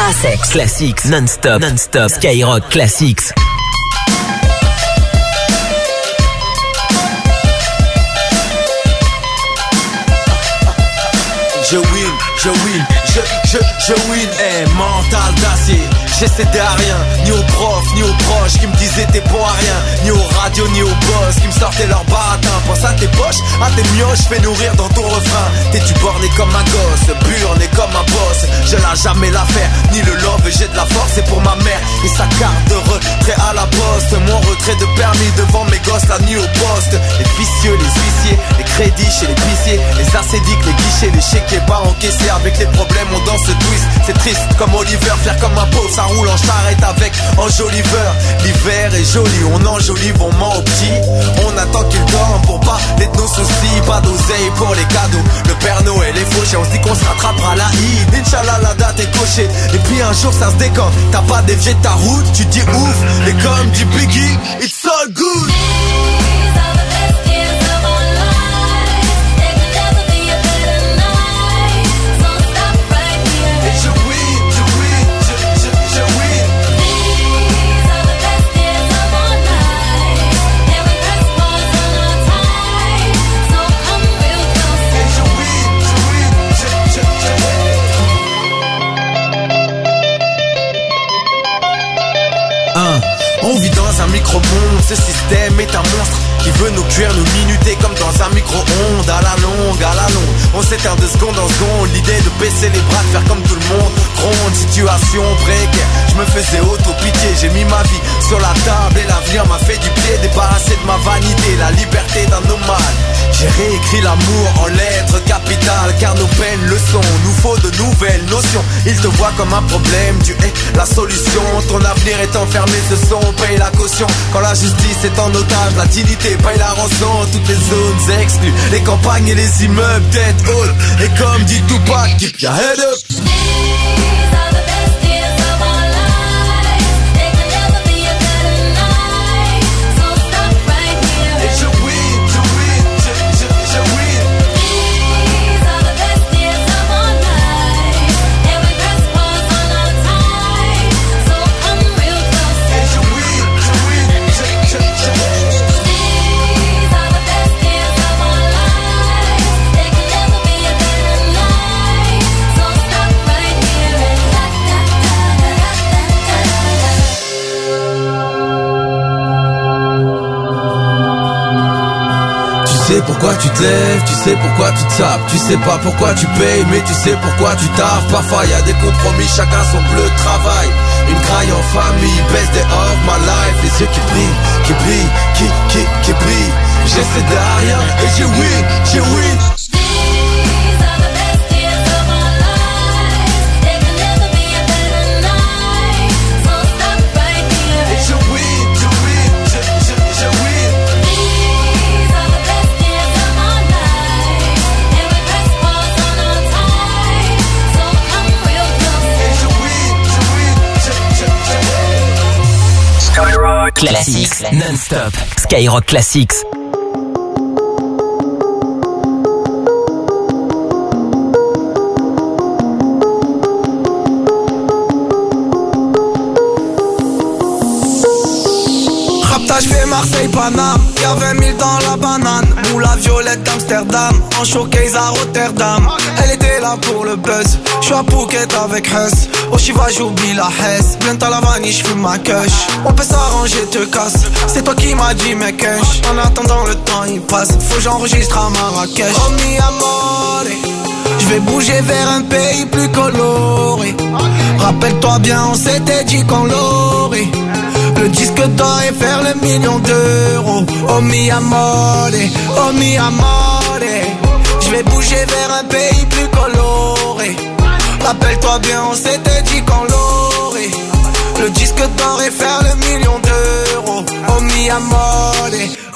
Classics. Classics non-stop. Non-stop. Skyrock Classics. Je win, mental d'acier. J'ai cédé à rien, ni aux profs, ni aux proches qui me disaient t'es bon à rien, ni aux radios, ni aux boss qui me sortaient leur baratin. Pense à tes poches, à tes mioches, fais nourrir dans ton refrain. T'es-tu borné comme un gosse, burné comme un boss. Je lâche jamais l'affaire, ni le love, j'ai de la force, c'est pour ma mère et sa carte de retrait à la poste. Mon retrait de permis devant mes gosses, la nuit au poste. Les vicieux, les huissiers, les crédits chez les pissiers, les acédiques, les guichets, les chéquiers pas encaissés. Avec les problèmes, on danse twist. C'est triste comme Oliver, faire comme un pauvre, ça roule en charrette avec enjoliveur. L'hiver est joli, on enjolive, on ment au petit. On attend qu'il dorme pour parler de nos soucis. Pas d'oseille pour les cadeaux, le Père Noël est fauché. On se dit qu'on se rattrapera la Eid, Inch'Allah la date est cochée. Et puis un jour ça se décante, t'as pas dévié ta route, tu dis ouf. Et comme dit Biggie, it's all good. On vit dans un micro-monde, ce système est un monstre qui veut nous cuire, nous minuter comme dans un micro-ondes. À la longue, on s'éteint de seconde en seconde. L'idée de baisser les bras, de faire comme tout le monde gronde. Situation précaire, je me faisais auto-pitié. J'ai mis ma vie sur la table et l'avenir m'a fait du pied. Débarrassé de ma vanité, la liberté d'un nomade. J'ai réécrit l'amour en lettres capitales, car nos peines le sont, nous faut de nouvelles notions. Ils te voient comme un problème, tu es la solution. Ton avenir est enfermé, ce son paye la caution. Quand la justice est en otage, la dignité paye la rançon. Toutes les zones exclues, les campagnes et les immeubles tête haute. Et comme dit Tupac, keep your head up. Tu sais pourquoi tu te lèves, tu sais pourquoi tu te tapes. Tu sais pas pourquoi tu payes, mais tu sais pourquoi tu taffes. Parfois y a des compromis, chacun son bleu de travail. Une graille en famille, best day of my life. Les yeux qui brillent, qui brillent. J'essaie de rien et j'ai win. Classics non-stop. Skyrock Classics. Raptage fait Marseille Paname, y'a 20 000 dans la banane. Moula violette d'Amsterdam, en showcase à Rotterdam. Elle était là pour le buzz, j'suis à Phuket avec Hess. Au Chiva j'oublie la Hesse, blend à la vanille j'fume ma kush. On peut s'arranger, te casse, c'est toi qui m'as dit mec hush. En attendant le temps il passe, faut que j'enregistre à Marrakech. Oh mi amore, j'vais bouger vers un pays plus coloré. Rappelle-toi bien on s'était dit qu'on l'aurait. Le disque d'or et faire le million d'euros. Oh mi amore, j'vais bouger vers un pays plus coloré. Rappelle-toi bien on s'était dit qu'on l'aurait. Le disque d'or et faire le million d'euros. Oh mi amore,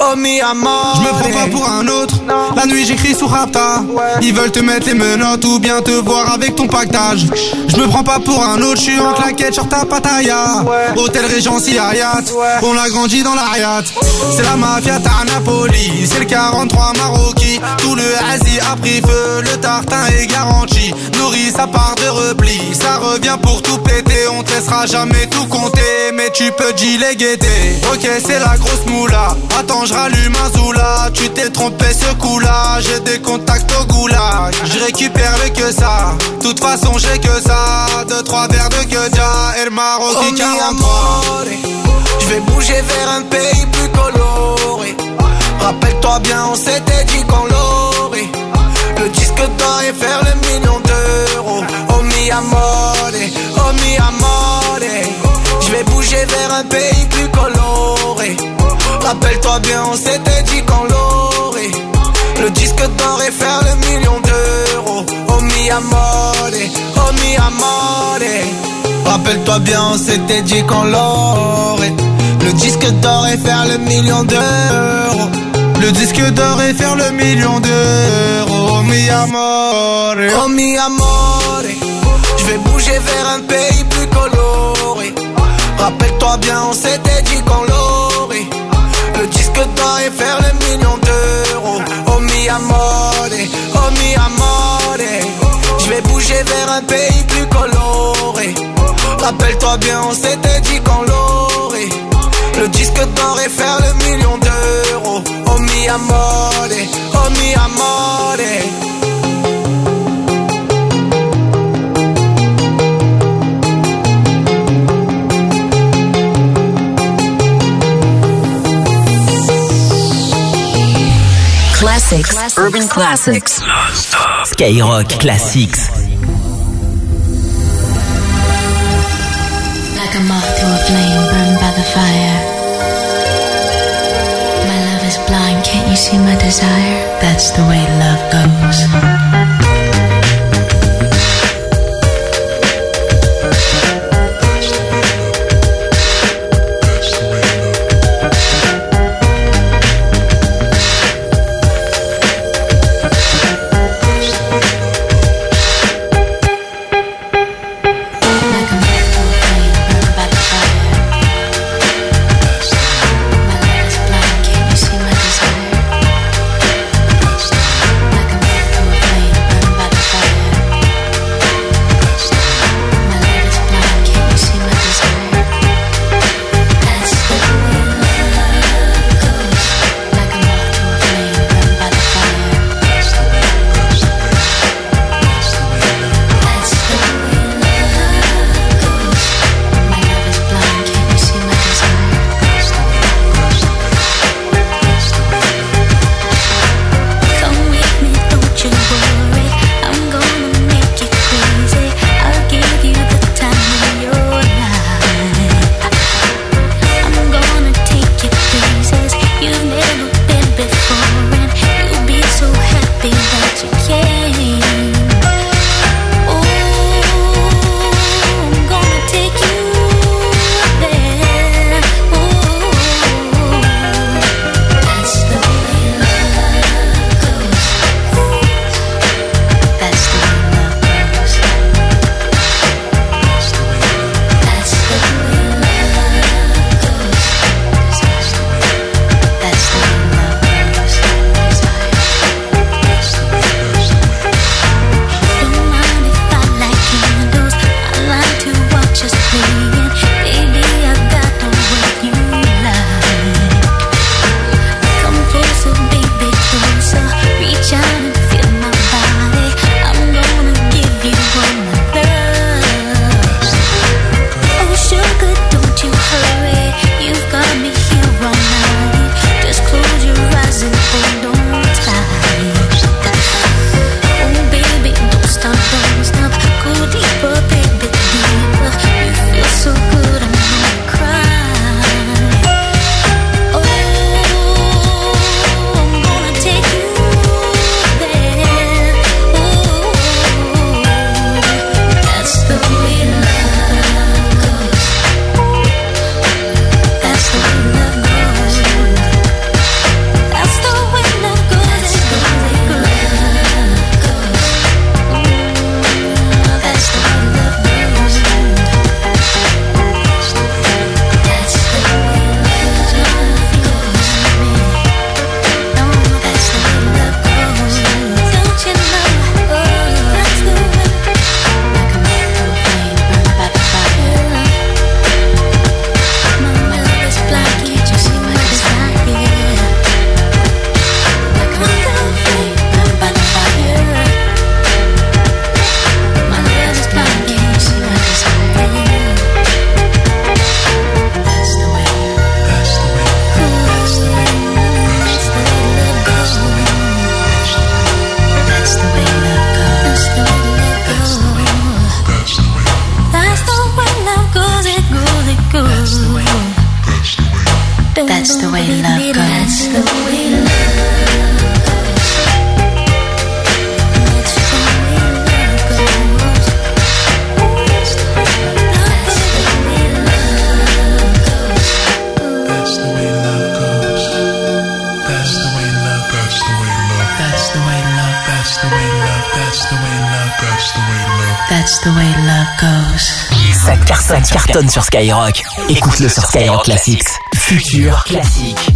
oh mi amore. Je me prends pas pour un autre, la nuit j'écris sous Rapta. Ils veulent te mettre les menottes ou bien te voir avec ton pactage. Je me prends pas pour un autre, je suis en claquette sur ta pataya. Hôtel Regency Hayat, on a grandi dans l'Ariat. C'est la mafia à Napoli, c'est le 43 Maroki. Tout le Asie a pris feu, le tartin est garanti. Nourris sa part de repli, ça revient pour tout péter. On te laissera jamais tout compter, mais tu peux dealer guetter. Ok, c'est la grosse moula, attends je rallume un Zoula. Tu t'es trompé ce coup-là, j'ai des contacts au goulag. Je récupère le que ça, toute façon j'ai que ça. 2-3 verres de Kedja et le Maroc 43. Je vais bouger vers un pays plus coloré. Rappelle-toi bien, on s'était dit qu'on l'aurait. Le disque d'or et faire le million d'euros. Oh mi amore, oh mi amore. Je vais bouger vers un pays plus coloré. Rappelle-toi bien, on s'était dit qu'on l'aurait. Le disque d'or et faire le million d'euros. Oh mi amore, oh mi amore. Rappelle-toi bien, on s'était dit qu'on l'aurait. Le disque d'or et faire le million d'euros. Le disque d'or et faire le million d'euros. Oh mi amore, oh mi amore. Je vais bouger vers un pays plus coloré. Rappelle-toi bien, on s'était dit qu'on l'aurait. Le disque d'or et faire le million d'euros. Oh mi amore, oh mi amore. Je vais bouger vers un pays plus coloré. Rappelle-toi bien, on s'était dit qu'on l'aurait. Le disque d'or et faire le million d'euros. Oh mi amore, oh mi amore. Classics, Urban Classics. Skyrock Classics. Like a moth to a flame burned by the fire. My love is blind, can't you see my desire? That's the way love goes. That's the way love, that's the way love, that's the way love. That's the way love goes. Ça cartonne sur Skyrock. Écoute-le sur Skyrock Classics. Futur classique.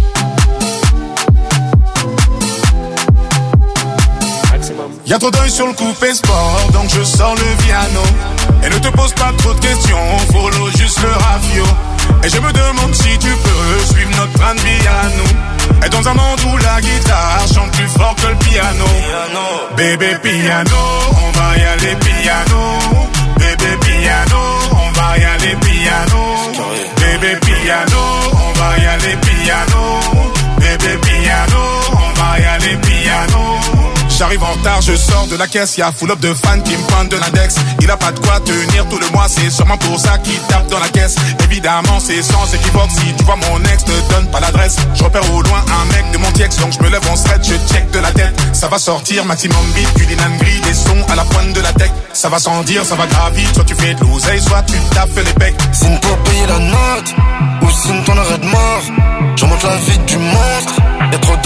Y'a trop d'œil sur le coupé sport, donc je sors le piano. Et ne te pose pas trop de questions, follow juste le rafio. Et je me demande si tu peux suivre notre train de vie à nous. Et dans un monde où la guitare chante plus fort que le piano. Bébé piano, on va y aller piano. Bébé piano, on va y aller piano. Bébé piano, on va y aller piano. Bébé piano, on va y aller piano. J'arrive en retard, je sors de la caisse, y'a full up de fans qui me pointent de l'index. Il a pas de quoi tenir tout le mois, c'est sûrement pour ça qu'il tape dans la caisse. Évidemment, c'est sans équivoque, si tu vois mon ex, te donne pas l'adresse. Je repère au loin un mec de mon tiex, donc je me lève en stretch, je check de la tête. Ça va sortir, maximum beat, du linan gris, des sons à la pointe de la tech. Ça va sans dire, ça va gravir, soit tu fais de l'oseille, soit tu tapes les becs. Signe pour payer la note, ou signe ton arrêt de mort. Je remonte la vie du monstre, y'a trop